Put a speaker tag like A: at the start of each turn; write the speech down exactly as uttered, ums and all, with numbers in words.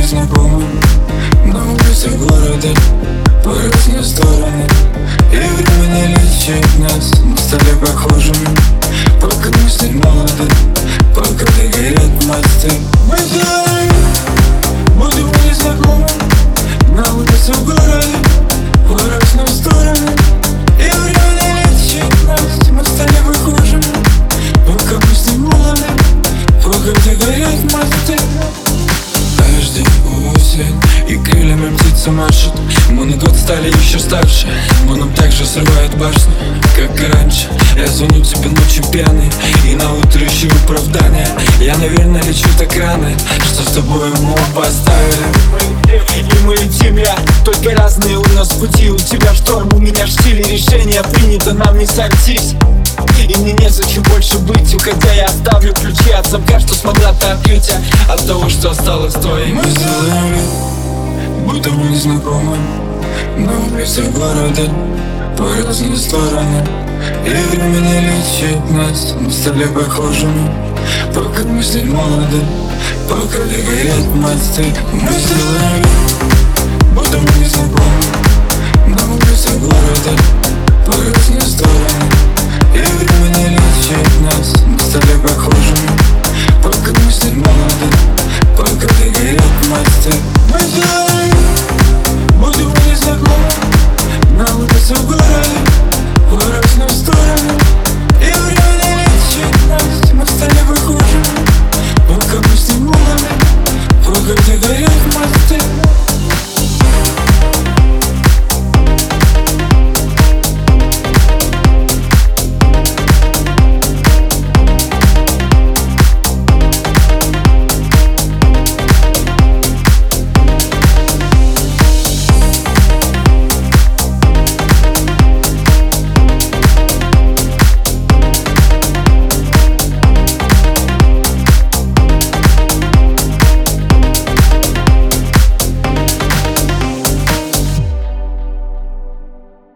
A: незнакомым на улице города по разные стороны. И время не лечит нас, мы стали похожими. Пока мы стали молоды, пока не горят мосты. Мы знали, будем незнакомы на улице города по разные стороны. И время не лечит нас, мы стали похожими. Пока мы стали молоды, пока не горят мосты. Каждый осень и крыльями птица машет. Мы на год стали еще старше, но нам так же срывают башню, как и раньше. Я звоню тебе ночью пьяный, и на утро ищу оправдания. Я, наверное, лечу так рано, что с тобой мы поставили. И мы летим, я, только разные у нас пути. У тебя шторм, у меня штиль, и решение принято, нам не сойтись. И мне незачем больше быть, уходя я оставлю ключи от замка, что смогла ты открыть, а от того, что осталось твоей. Мы сделаем вид, будто мы незнакомы на улице города по разные стороны. И время не лечит нас, мы стали похожими. Пока мы стали молоды, пока не горят мосты. Мы сделаем вид, будто мы незнакомы на улице города по разные стороны. И время не лечит нас, мы стали похожими.